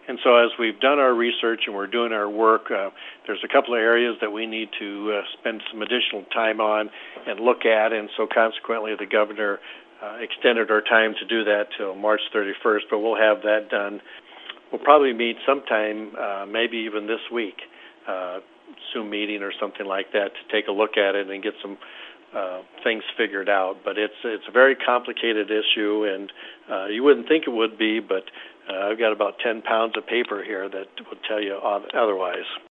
And so as we've done our research and we're doing our work, there's a couple of areas that we need to spend some additional time on and look at. And so consequently, the governor extended our time to do that till March 31st, but we'll have that done. We'll probably meet sometime, maybe even this week, Zoom meeting or something like that, to take a look at it and get some things figured out. But it's a very complicated issue, and you wouldn't think it would be, but I've got about 10 pounds of paper here that would tell you otherwise.